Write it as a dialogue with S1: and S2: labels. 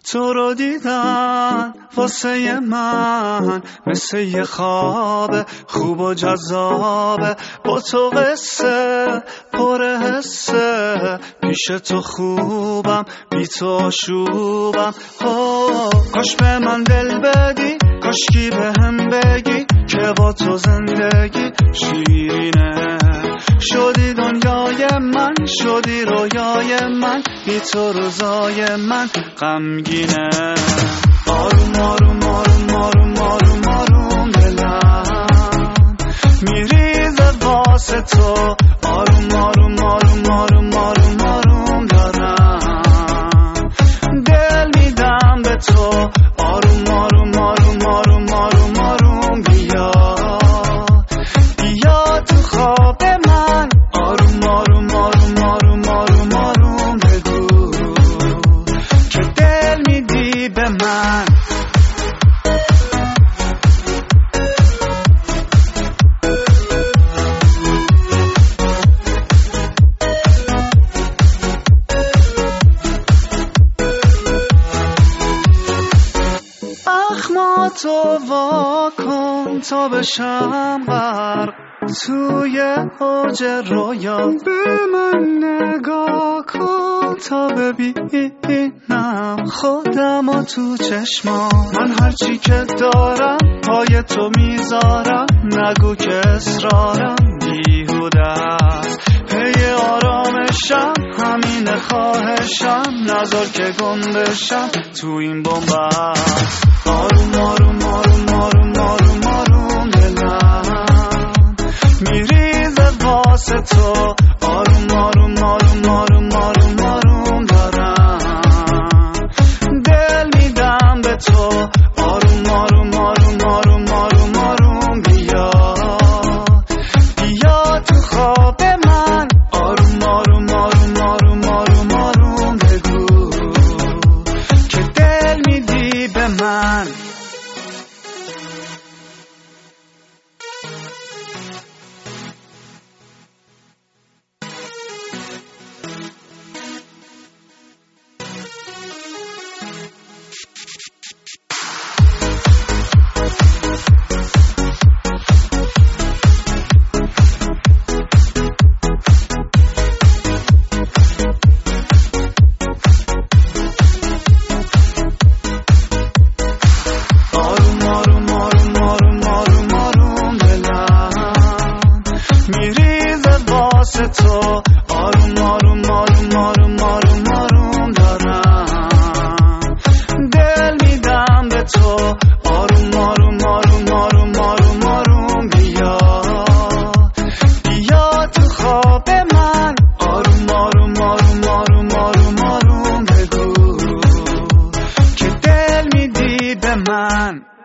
S1: تو رو دیدن واسه من مثل یه خواب خوب و جذابه، با تو قصه پر حسه، پیش تو خوبم بی تو آشوبم. کاش به من دل بدی، کاش کی به هم بگی که با تو زندگی شیرینه. شدی دنیای من، شدی رویای من، بی تو روزای من غمگینه. آروم آروم آروم آروم آروم آروم دلم میریزه واسه تو، آروم آروم آروم آروم آروم آروم دارم دل میدم به تو، آروم آروم آروم آروم آروم آروم بیا بیا تو خواب من، آروم آروم آروم آروم آروم آروم بگو که دل میدی به من. تو وا کن تا بشم غرق توی اوج رویا، به من نگاه کن تا ببینم خودمو تو چشما. من هرچی که دارم پای تو میذارم، نگو که اصرارم بیهوده است، پی آرامشم همین خواهشم، نذار که گم بشم تو این بنبست. آروم آروم آروم آروم آروم آروم دلم میریزه واسه تو، آروم آروم آروم آروم آروم آروم دارم دل میدم به تو، آروم آروم آروم آروم آروم آروم بیا بیا تو خواب من، آروم آروم آروم آروم آروم آروم بگو که دل میدی به من. تو آروم آروم آروم آروم آروم آروم دارم دل میدم به تو، آروم آروم آروم آروم آروم آروم بیا بیا تو خواب من، آروم آروم آروم آروم آروم آروم بگو که دل میدی به من.